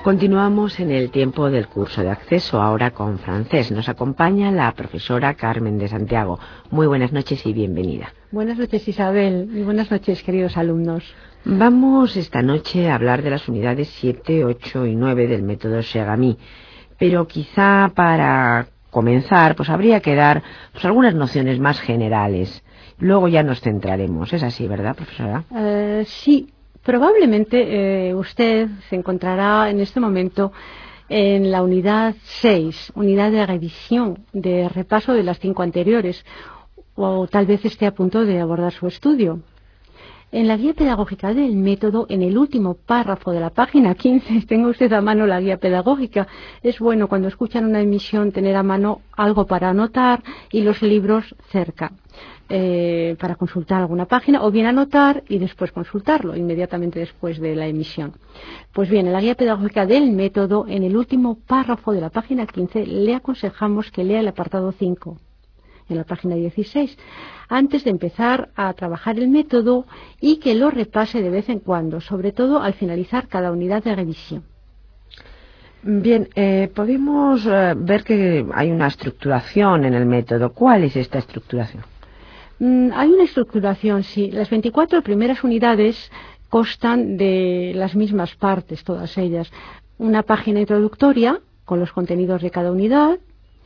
Continuamos en el tiempo del curso de acceso, ahora con francés. Nos acompaña la profesora Carmen de Santiago. Muy buenas noches y bienvenida. Buenas noches, Isabel, y buenas noches, queridos alumnos. Vamos esta noche a hablar de las unidades 7, 8 y 9 del método Segami, pero quizá para comenzar pues habría que dar algunas nociones más generales. Luego ya nos centraremos. Es así, ¿verdad, profesora? Sí. Probablemente usted se encontrará en este momento en la unidad 6, unidad de revisión, de repaso de las 5 anteriores, o tal vez esté a punto de abordar su estudio. En la guía pedagógica del método, en el último párrafo de la página 15, tenga usted a mano la guía pedagógica. Es bueno cuando escuchan una emisión tener a mano algo para anotar y los libros cerca. Para consultar alguna página o bien anotar y después consultarlo inmediatamente después de la emisión. Pues bien, en la guía pedagógica del método, en el último párrafo de la página 15, le aconsejamos que lea el apartado 5 en la página 16 antes de empezar a trabajar el método y que lo repase de vez en cuando, sobre todo al finalizar cada unidad de revisión. Bien, podemos ver que hay una estructuración en el método. ¿Cuál es esta estructuración? Hay una estructuración, sí. Las 24 primeras unidades constan de las mismas partes, todas ellas. Una página introductoria con los contenidos de cada unidad,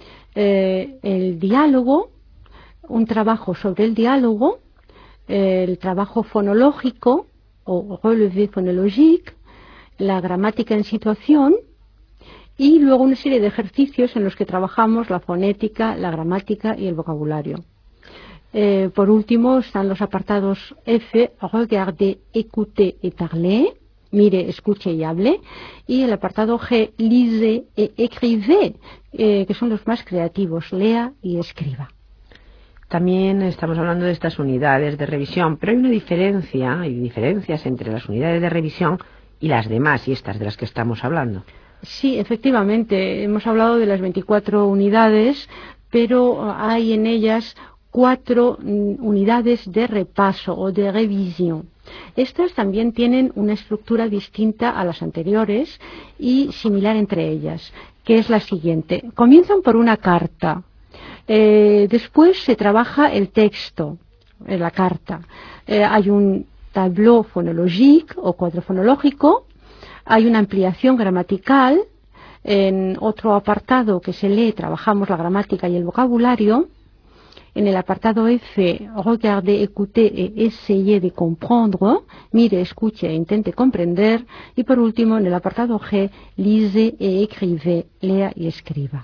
el diálogo, un trabajo sobre el diálogo, el trabajo fonológico o relevé phonologique, la gramática en situación y luego una serie de ejercicios en los que trabajamos la fonética, la gramática y el vocabulario. Por último están los apartados F, regardez, écoutez et parlez, mire, escuche y hable, y el apartado G, lisez et écrivez, que son los más creativos, lea y escriba. También estamos hablando de estas unidades de revisión, pero hay diferencias entre las unidades de revisión y las demás, y estas de las que estamos hablando. Sí, efectivamente, hemos hablado de las 24 unidades, pero hay en ellas 4 unidades de repaso o de revisión. Estas también tienen una estructura distinta a las anteriores y similar entre ellas, que es la siguiente. Comienzan por una carta, después se trabaja el texto en la carta. Hay un tableau phonologique o cuadro fonológico, hay una ampliación gramatical, en otro apartado que se lee trabajamos la gramática y el vocabulario. En el apartado F, regardez, écoutez et essayez de comprendre, mire, escuche e intente comprender. Y por último, en el apartado G, lisez et écrivez, lea y escriba.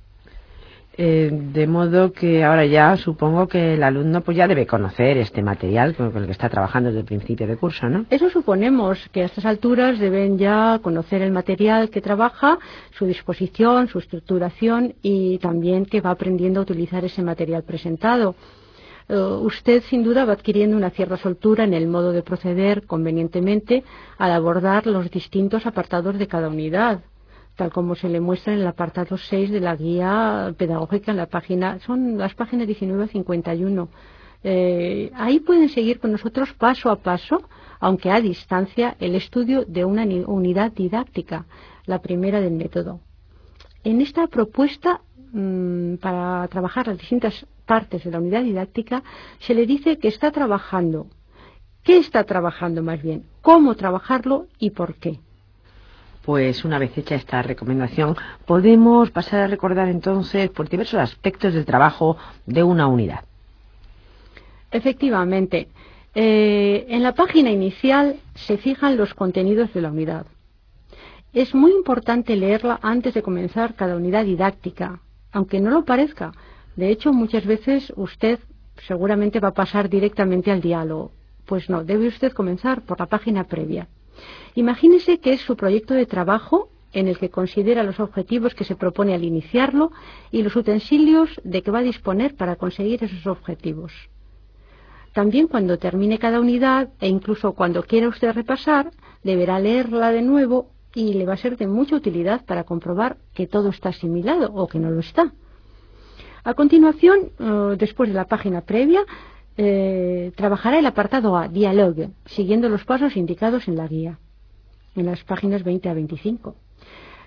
De modo que ahora ya supongo que el alumno pues ya debe conocer este material con el que está trabajando desde el principio de curso, ¿no? Eso suponemos, que a estas alturas deben ya conocer el material que trabaja, su disposición, su estructuración y también que va aprendiendo a utilizar ese material presentado. Usted sin duda va adquiriendo una cierta soltura en el modo de proceder convenientemente al abordar los distintos apartados de cada unidad, tal como se le muestra en el apartado 6 de la guía pedagógica en la página, son las páginas 19 a 51. Ahí pueden seguir con nosotros paso a paso, aunque a distancia, el estudio de una unidad didáctica, la primera del método. En esta propuesta, para trabajar las distintas partes de la unidad didáctica, se le dice que está trabajando. ¿Qué está trabajando más bien? ¿Cómo trabajarlo y por qué? Pues una vez hecha esta recomendación, podemos pasar a recordar entonces por diversos aspectos del trabajo de una unidad. Efectivamente, en la página inicial se fijan los contenidos de la unidad. Es muy importante leerla antes de comenzar cada unidad didáctica, aunque no lo parezca. De hecho, muchas veces usted seguramente va a pasar directamente al diálogo. Pues no, debe usted comenzar por la página previa. Imagínese que es su proyecto de trabajo en el que considera los objetivos que se propone al iniciarlo y los utensilios de que va a disponer para conseguir esos objetivos. También cuando termine cada unidad e incluso cuando quiera usted repasar, deberá leerla de nuevo y le va a ser de mucha utilidad para comprobar que todo está asimilado o que no lo está. A continuación, después de la página previa, trabajará el apartado A, diálogue, siguiendo los pasos indicados en la guía, en las páginas 20 a 25.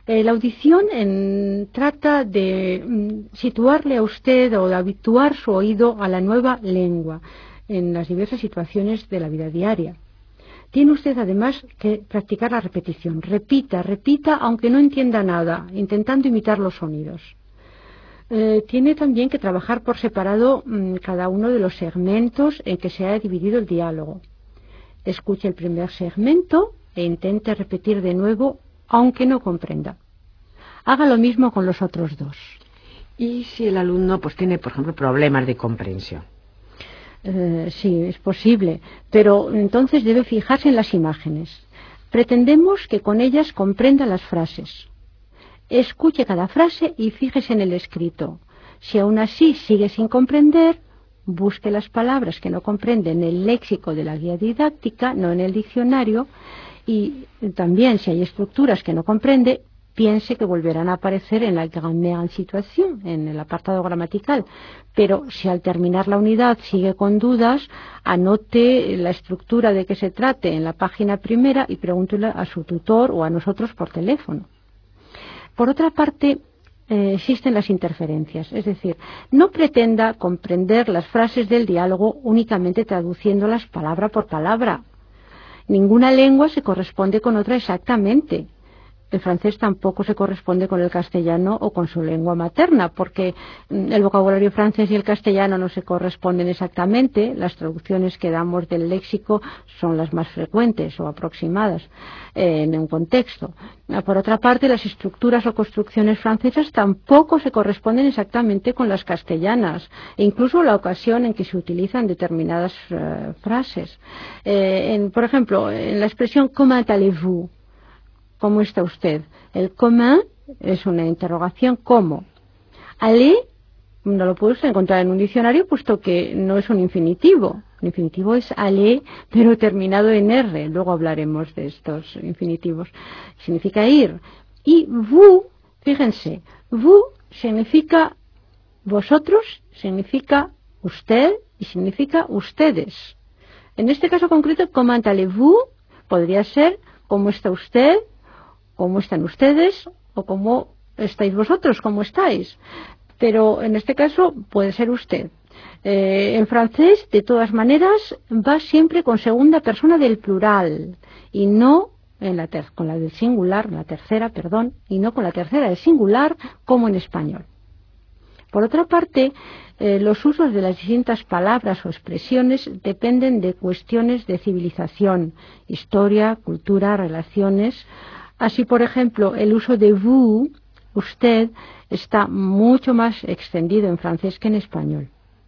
La audición trata de situarle a usted o de habituar su oído a la nueva lengua en las diversas situaciones de la vida diaria. Tiene usted además que practicar la repetición. Repita, repita, aunque no entienda nada, intentando imitar los sonidos. Tiene también que trabajar por separado cada uno de los segmentos en que se ha dividido el diálogo. Escuche el primer segmento e intente repetir de nuevo, aunque no comprenda. Haga lo mismo con los otros dos. ¿Y si el alumno pues tiene, por ejemplo, problemas de comprensión? Sí, es posible, pero entonces debe fijarse en las imágenes. Pretendemos que con ellas comprenda las frases. Escuche cada frase y fíjese en el escrito. Si aún así sigue sin comprender, busque las palabras que no comprende en el léxico de la guía didáctica, no en el diccionario, y también si hay estructuras que no comprende, piense que volverán a aparecer en la grammaire en situation, en el apartado gramatical. Pero si al terminar la unidad sigue con dudas, anote la estructura de que se trate en la página primera y pregúntele a su tutor o a nosotros por teléfono. Por otra parte, existen las interferencias, es decir, no pretenda comprender las frases del diálogo únicamente traduciéndolas palabra por palabra. Ninguna lengua se corresponde con otra exactamente. El francés tampoco se corresponde con el castellano o con su lengua materna, porque el vocabulario francés y el castellano no se corresponden exactamente. Las traducciones que damos del léxico son las más frecuentes o aproximadas en un contexto. Por otra parte, las estructuras o construcciones francesas tampoco se corresponden exactamente con las castellanas, e incluso la ocasión en que se utilizan determinadas frases. Por ejemplo, en la expresión «Comment allez-vous?», ¿cómo está usted? El comment es una interrogación, ¿cómo? Aller no lo puede usted encontrar en un diccionario, puesto que no es un infinitivo. El infinitivo es aller, pero terminado en R. Luego hablaremos de estos infinitivos. Significa ir. Y vous, fíjense, vous significa vosotros, significa usted y significa ustedes. En este caso concreto, comment allez-vous podría ser ¿cómo está usted?, ¿cómo están ustedes? O ¿cómo estáis vosotros? ¿Cómo estáis? Pero en este caso puede ser usted. En francés, de todas maneras, va siempre con segunda persona del plural y no con la del singular, la tercera, perdón, y no con la tercera del singular como en español. Por otra parte, los usos de las distintas palabras o expresiones dependen de cuestiones de civilización, historia, cultura, relaciones. Así, por ejemplo, el uso de vous, usted, está mucho más extendido en francés que en español.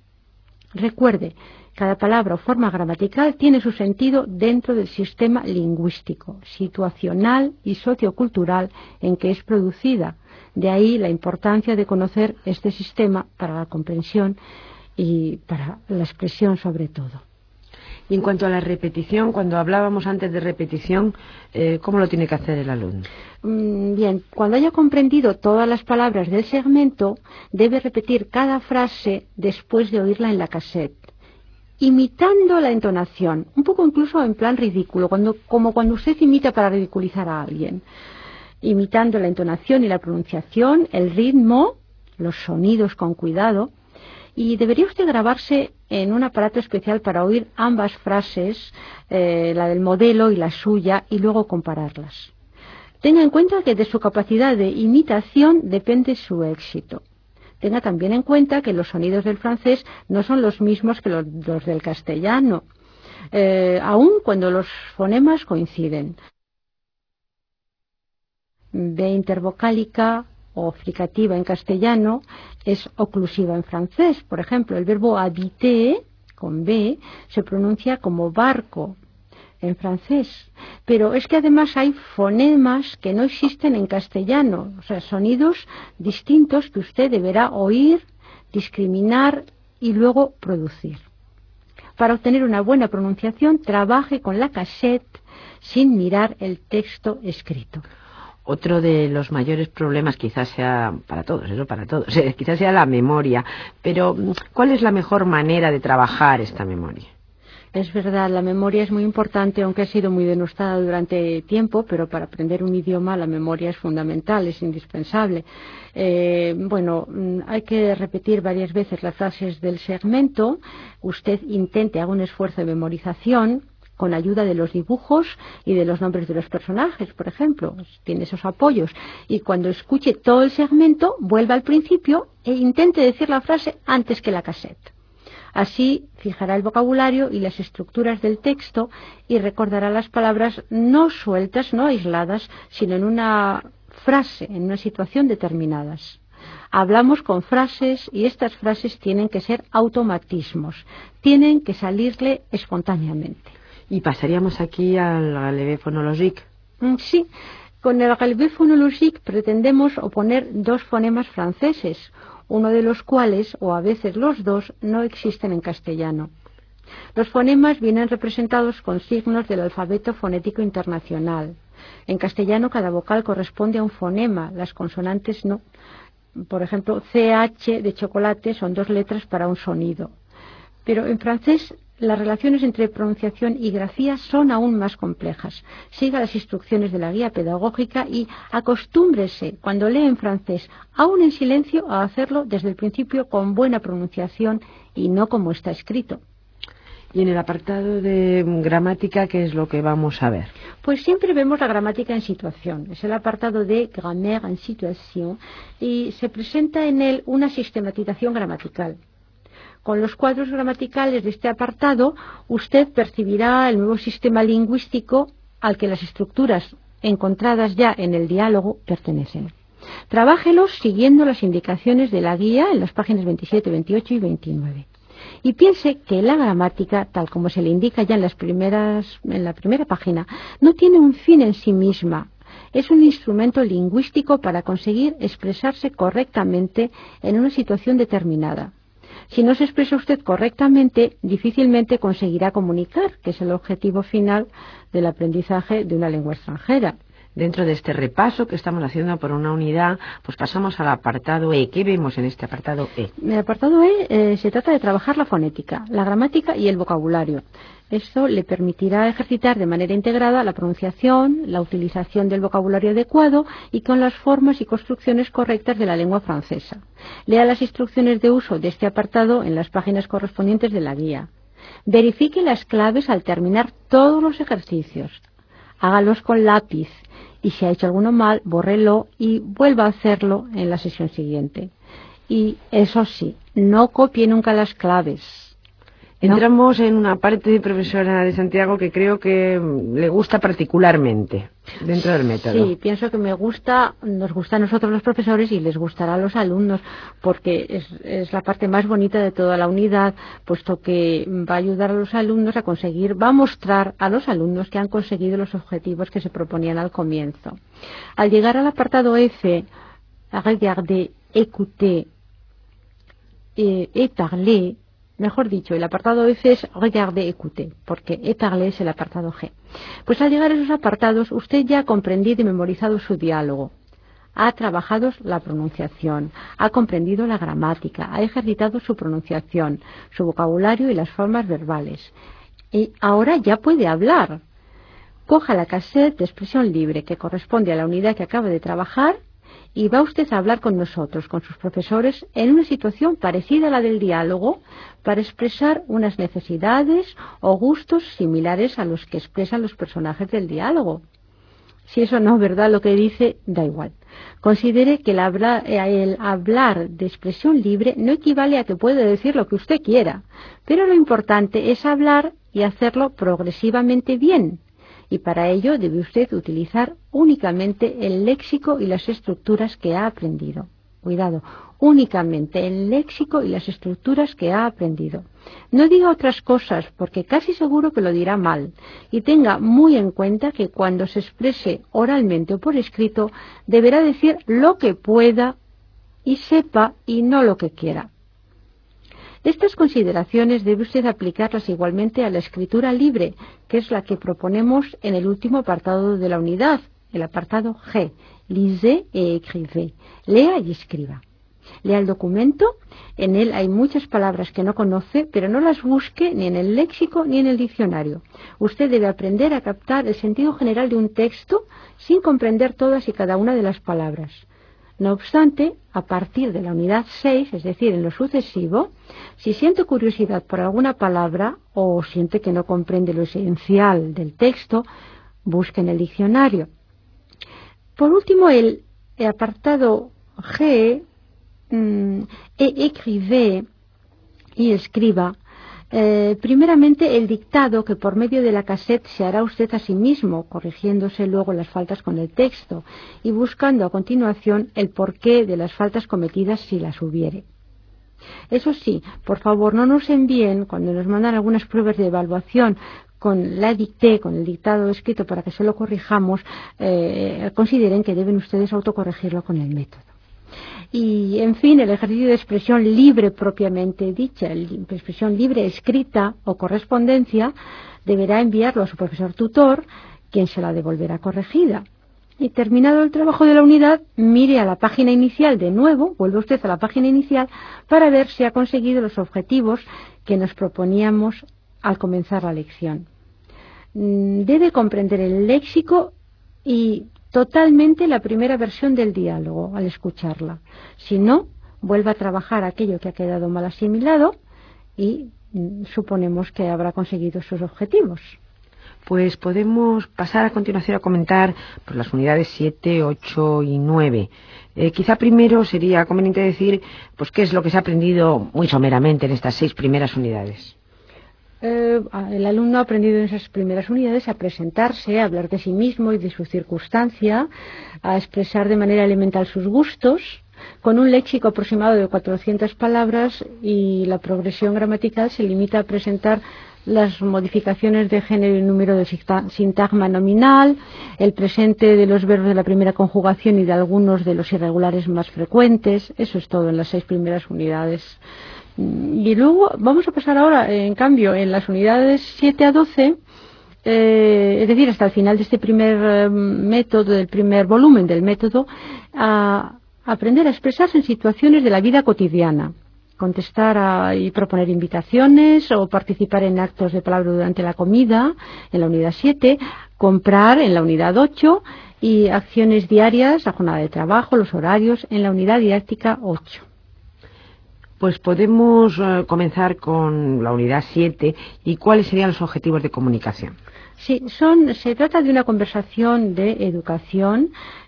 Recuerde, cada palabra o forma gramatical tiene su sentido dentro del sistema lingüístico, situacional y sociocultural en que es producida. De ahí la importancia de conocer este sistema para la comprensión y para la expresión sobre todo. Y en cuanto a la repetición, cuando hablábamos antes de repetición, ¿cómo lo tiene que hacer el alumno? Bien, cuando haya comprendido todas las palabras del segmento, debe repetir cada frase después de oírla en la cassette, imitando la entonación, un poco incluso en plan ridículo, como cuando usted imita para ridiculizar a alguien, imitando la entonación y la pronunciación, el ritmo, los sonidos con cuidado. Y debería usted grabarse en un aparato especial para oír ambas frases, la del modelo y la suya, y luego compararlas. Tenga en cuenta que de su capacidad de imitación depende su éxito. Tenga también en cuenta que los sonidos del francés no son los mismos que los del castellano, aun cuando los fonemas coinciden. B intervocálica o fricativa en castellano es oclusiva en francés. Por ejemplo, el verbo habiter, con B, se pronuncia como barco en francés. Pero es que además hay fonemas que no existen en castellano, o sea, sonidos distintos que usted deberá oír, discriminar y luego producir. Para obtener una buena pronunciación, trabaje con la cassette sin mirar el texto escrito. Otro de los mayores problemas quizás sea para todos, quizás sea la memoria. Pero, ¿cuál es la mejor manera de trabajar esta memoria? Es verdad, la memoria es muy importante, aunque ha sido muy denostada durante tiempo, pero para aprender un idioma la memoria es fundamental, es indispensable. Hay que repetir varias veces las frases del segmento. Usted haga un esfuerzo de memorización con ayuda de los dibujos y de los nombres de los personajes, por ejemplo. Tiene esos apoyos. Y cuando escuche todo el segmento, vuelva al principio e intente decir la frase antes que la cassette. Así fijará el vocabulario y las estructuras del texto y recordará las palabras no sueltas, no aisladas, sino en una frase, en una situación determinadas. Hablamos con frases y estas frases tienen que ser automatismos, tienen que salirle espontáneamente. ¿Y pasaríamos aquí al relevé fonológico? Sí, con el relevé fonológico pretendemos oponer dos fonemas franceses, uno de los cuales, o a veces los dos, no existen en castellano. Los fonemas vienen representados con signos del alfabeto fonético internacional. En castellano cada vocal corresponde a un fonema, las consonantes no. Por ejemplo, CH de chocolate son 2 letras para un sonido. Pero en francés las relaciones entre pronunciación y grafía son aún más complejas. Siga las instrucciones de la guía pedagógica y acostúmbrese, cuando lee en francés, aún en silencio, a hacerlo desde el principio con buena pronunciación y no como está escrito. Y en el apartado de gramática, ¿qué es lo que vamos a ver? Pues siempre vemos la gramática en situación. Es el apartado de grammaire en situation y se presenta en él una sistematización gramatical. Con los cuadros gramaticales de este apartado, usted percibirá el nuevo sistema lingüístico al que las estructuras encontradas ya en el diálogo pertenecen. Trabájelos siguiendo las indicaciones de la guía en las páginas 27, 28 y 29. Y piense que la gramática, tal como se le indica ya en la primera página, no tiene un fin en sí misma. Es un instrumento lingüístico para conseguir expresarse correctamente en una situación determinada. Si no se expresa usted correctamente, difícilmente conseguirá comunicar, que es el objetivo final del aprendizaje de una lengua extranjera. Dentro de este repaso que estamos haciendo por una unidad, pues pasamos al apartado E. ¿Qué vemos en este apartado E? En el apartado E se trata de trabajar la fonética, la gramática y el vocabulario. Esto le permitirá ejercitar de manera integrada la pronunciación, la utilización del vocabulario adecuado y con las formas y construcciones correctas de la lengua francesa. Lea las instrucciones de uso de este apartado en las páginas correspondientes de la guía. Verifique las claves al terminar todos los ejercicios. Hágalos con lápiz y si ha hecho alguno mal, bórrelo y vuelva a hacerlo en la sesión siguiente. Y eso sí, no copie nunca las claves. Entramos en una parte, profesora de Santiago, que creo que le gusta particularmente dentro del método. Sí, pienso que nos gusta a nosotros los profesores y les gustará a los alumnos, porque es la parte más bonita de toda la unidad, puesto que va a ayudar a los alumnos va a mostrar a los alumnos que han conseguido los objetivos que se proponían al comienzo. Al llegar al apartado F, regarder, écouter et parler, mejor dicho, el apartado F es regarder, écouter, porque parler es el apartado G. Pues al llegar a esos apartados, usted ya ha comprendido y memorizado su diálogo, ha trabajado la pronunciación, ha comprendido la gramática, ha ejercitado su pronunciación, su vocabulario y las formas verbales. Y ahora ya puede hablar. Coja la cassette de expresión libre que corresponde a la unidad que acaba de trabajar y va usted a hablar con nosotros, con sus profesores, en una situación parecida a la del diálogo, para expresar unas necesidades o gustos similares a los que expresan los personajes del diálogo. Si eso no es verdad lo que dice, da igual. Considere que el hablar de expresión libre no equivale a que puede decir lo que usted quiera, pero lo importante es hablar y hacerlo progresivamente bien. Y para ello debe usted utilizar únicamente el léxico y las estructuras que ha aprendido. Cuidado, únicamente el léxico y las estructuras que ha aprendido. No diga otras cosas, porque casi seguro que lo dirá mal. Y tenga muy en cuenta que cuando se exprese oralmente o por escrito, deberá decir lo que pueda y sepa y no lo que quiera. Estas consideraciones debe usted aplicarlas igualmente a la escritura libre, que es la que proponemos en el último apartado de la unidad, el apartado G. Lisez et écrivez. Lea y escriba. Lea el documento, en él hay muchas palabras que no conoce, pero no las busque ni en el léxico ni en el diccionario. Usted debe aprender a captar el sentido general de un texto sin comprender todas y cada una de las palabras. No obstante, a partir de la unidad 6, es decir, en lo sucesivo, si siente curiosidad por alguna palabra o siente que no comprende lo esencial del texto, busque en el diccionario. Por último, el apartado G, écrivez y escriba, primeramente el dictado que por medio de la cassette se hará usted a sí mismo, corrigiéndose luego las faltas con el texto y buscando a continuación el porqué de las faltas cometidas si las hubiere. Eso sí, por favor, no nos envíen, cuando nos mandan algunas pruebas de evaluación con la dicté, con el dictado escrito para que se lo corrijamos, consideren que deben ustedes autocorregirlo con el método. Y, en fin, el ejercicio de expresión libre propiamente dicha, de expresión libre escrita o correspondencia, deberá enviarlo a su profesor tutor, quien se la devolverá corregida. Y terminado el trabajo de la unidad, mire a la página inicial de nuevo, vuelve usted a la página inicial para ver si ha conseguido los objetivos que nos proponíamos al comenzar la lección. Debe comprender el léxico y totalmente la primera versión del diálogo al escucharla. Si no, vuelva a trabajar aquello que ha quedado mal asimilado y suponemos que habrá conseguido sus objetivos. Pues podemos pasar a continuación a comentar pues, las unidades 7, 8 y 9. Quizá primero sería conveniente decir pues qué es lo que se ha aprendido muy someramente en estas 6 primeras unidades. El alumno ha aprendido en esas primeras unidades a presentarse, a hablar de sí mismo y de su circunstancia, a expresar de manera elemental sus gustos, con un léxico aproximado de 400 palabras y la progresión gramatical se limita a presentar las modificaciones de género y número de sintagma nominal, el presente de los verbos de la primera conjugación y de algunos de los irregulares más frecuentes. Eso es todo en las 6 primeras unidades. Y luego vamos a pasar ahora, en cambio, en las unidades 7 a 12, es decir, hasta el final de este primer método, del primer volumen del método, a aprender a expresarse en situaciones de la vida cotidiana, contestar y proponer invitaciones o participar en actos de palabra durante la comida, en la unidad 7, comprar en la unidad 8 y acciones diarias, la jornada de trabajo, los horarios, en la unidad didáctica 8. Pues podemos comenzar con la unidad 7 y cuáles serían los objetivos de comunicación. Sí, se trata de una conversación de educación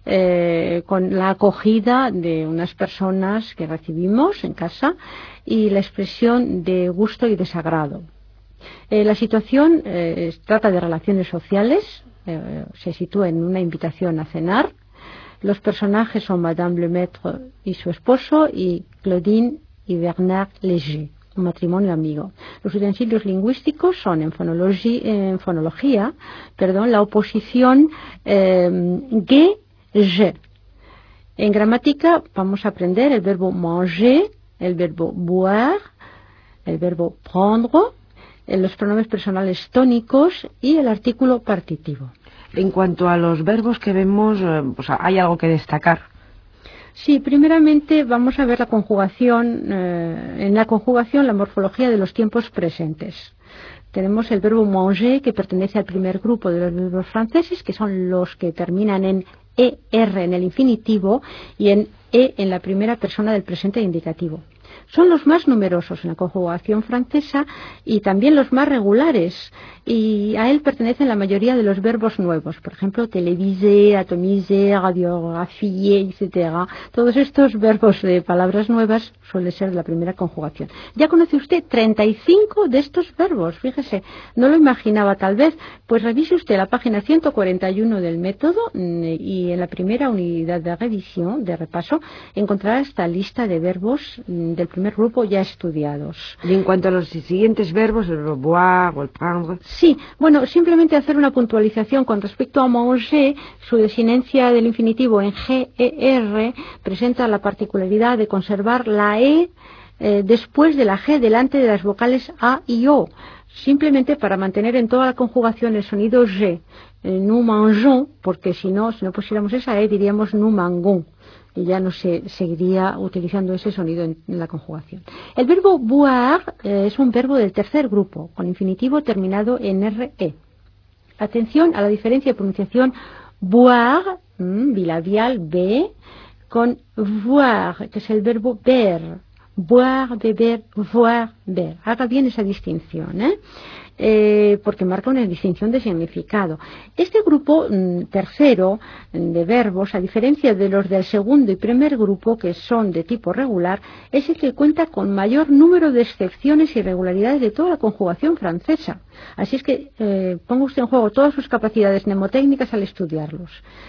con la acogida de unas personas que recibimos en casa y la expresión de gusto y desagrado. La situación trata de relaciones sociales, se sitúa en una invitación a cenar. Los personajes son Madame Lemaitre y su esposo y Claudine y Bernard Léger, un matrimonio amigo. Los utensilios lingüísticos son en fonología, la oposición ge-je. En gramática vamos a aprender el verbo manger, el verbo boire, el verbo prendre, los pronombres personales tónicos y el artículo partitivo. En cuanto a los verbos que vemos, pues hay algo que destacar. Sí, primeramente vamos a ver la conjugación, en la conjugación la morfología de los tiempos presentes. Tenemos el verbo manger, que pertenece al primer grupo de los verbos franceses, que son los que terminan en ER en el infinitivo y en E en la primera persona del presente indicativo. Son los más numerosos en la conjugación francesa y también los más regulares, y a él pertenecen la mayoría de los verbos nuevos, por ejemplo, téléviser, atomiser, radiografier, etc. Todos estos verbos de palabras nuevas suelen ser de la primera conjugación. Ya conoce usted 35 de estos verbos, fíjese, no lo imaginaba tal vez, pues revise usted la página 141 del método y en la primera unidad de revisión, de repaso, encontrará esta lista de verbos del primer grupo ya estudiados. Y en cuanto a los siguientes verbos, el verbo boire o el prendre. Sí, bueno, simplemente hacer una puntualización con respecto a manger. Su desinencia del infinitivo en GER presenta la particularidad de conservar la E después de la G delante de las vocales A y O, simplemente para mantener en toda la conjugación el sonido G. nous mangeons, porque si no pusiéramos esa diríamos nous mangons, y ya no se seguiría utilizando ese sonido en la conjugación. El verbo boire es un verbo del tercer grupo, con infinitivo terminado en RE. Atención a la diferencia de pronunciación boire, bilabial B, con voir, que es el verbo ver. Boire, beber, voir, ver. Haga bien esa distinción, porque marca una distinción de significado. Este grupo tercero de verbos, a diferencia de los del segundo y primer grupo, que son de tipo regular, es el que cuenta con mayor número de excepciones y irregularidades de toda la conjugación francesa. Así es que ponga usted en juego todas sus capacidades mnemotécnicas al estudiarlos.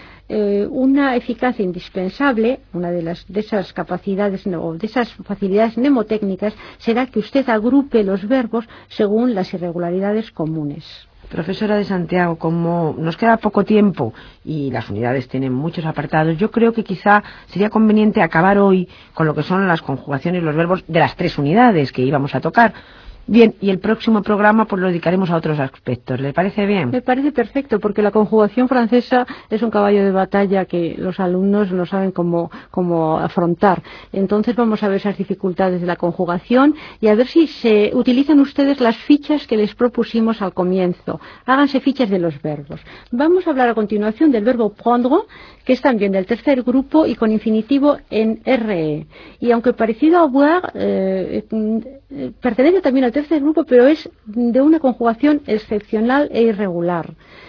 Una eficacia indispensable, una de esas capacidades o de esas facilidades mnemotécnicas será que usted agrupe los verbos según las irregularidades comunes. Profesora de Santiago, como nos queda poco tiempo y las unidades tienen muchos apartados, yo creo que quizá sería conveniente acabar hoy con lo que son las conjugaciones y los verbos de las 3 unidades que íbamos a tocar. Bien, y el próximo programa pues lo dedicaremos a otros aspectos. ¿Le parece bien? Me parece perfecto, porque la conjugación francesa es un caballo de batalla que los alumnos no saben cómo afrontar. Entonces vamos a ver esas dificultades de la conjugación y a ver si se utilizan ustedes las fichas que les propusimos al comienzo. Háganse fichas de los verbos. Vamos a hablar a continuación del verbo prendre, que es también del tercer grupo y con infinitivo en RE. Y aunque parecido a boire, pertenece también al tercer grupo, pero es de una conjugación excepcional e irregular,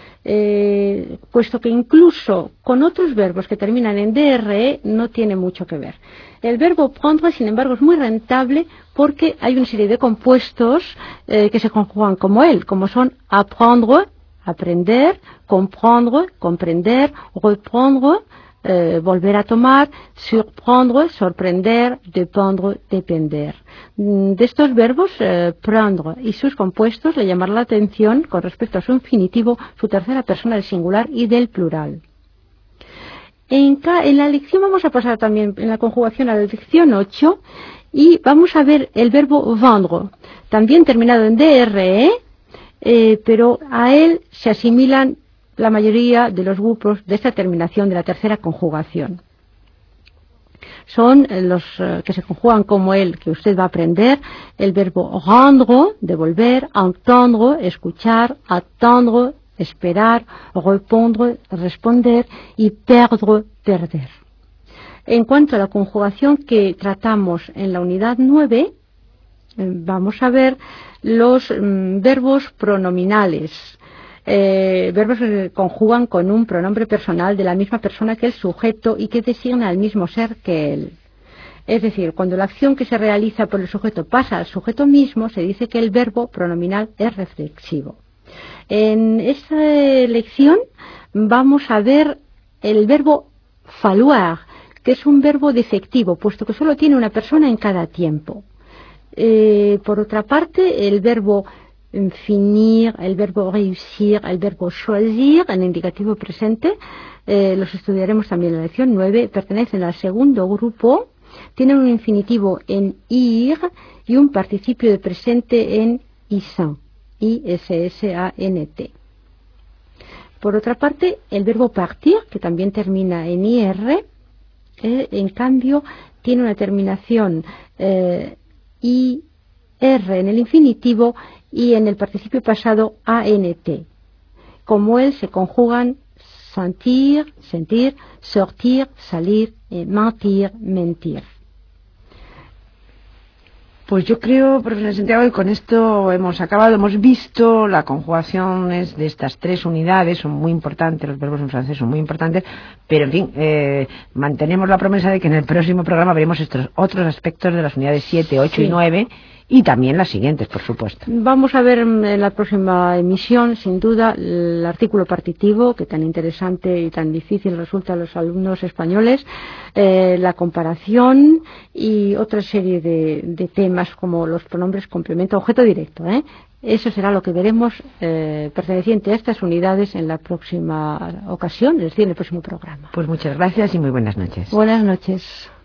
puesto que incluso con otros verbos que terminan en DRE no tiene mucho que ver. El verbo prendre, sin embargo, es muy rentable porque hay una serie de compuestos que se conjugan como él, como son apprendre, aprender, comprendre, comprender, reprendre, volver a tomar, surprendre, sorprender, dépendre, depender. De estos verbos, prendre y sus compuestos le llamará la atención con respecto a su infinitivo, su tercera persona del singular y del plural. En la lección vamos a pasar también en la conjugación a la lección 8 y vamos a ver el verbo vendre, también terminado en DRE, pero a él se asimilan la mayoría de los grupos de esta terminación de la tercera conjugación. Son los que se conjugan como él, que usted va a aprender: el verbo rendre, devolver, entendre, escuchar, attendre, esperar, répondre, responder, y perdre, perder. En cuanto a la conjugación que tratamos en la unidad 9, vamos a ver los verbos pronominales. Verbos que se conjugan con un pronombre personal de la misma persona que el sujeto y que designa al mismo ser que él. Es decir, cuando la acción que se realiza por el sujeto pasa al sujeto mismo, se dice que el verbo pronominal es reflexivo. En esta lección vamos a ver el verbo falloir, que es un verbo defectivo, puesto que solo tiene una persona en cada tiempo. Por otra parte, el verbo finir, el verbo réussir, el verbo choisir, en indicativo presente, los estudiaremos también en la lección 9, pertenecen al segundo grupo, tienen un infinitivo en ir y un participio de presente en isant, I-S-S-A-N-T. Por otra parte, el verbo partir, que también termina en IR, en cambio, tiene una terminación IR en el infinitivo y en el participio pasado ANT. Como él se conjugan sentir, sentir, sortir, salir, mentir, mentir. Pues yo creo, profesor Santiago, que con esto hemos acabado. Hemos visto las conjugaciones de estas 3 unidades, son muy importantes, los verbos en francés son muy importantes, pero en fin, mantenemos la promesa de que en el próximo programa veremos estos otros aspectos de las unidades 7, 8 y 9, y también las siguientes, por supuesto. Vamos a ver en la próxima emisión, sin duda, el artículo partitivo, que tan interesante y tan difícil resulta a los alumnos españoles, la comparación y otra serie de temas como los pronombres complemento, objeto directo. Eso será lo que veremos perteneciente a estas unidades en la próxima ocasión, es decir, en el próximo programa. Pues muchas gracias y muy buenas noches. Buenas noches.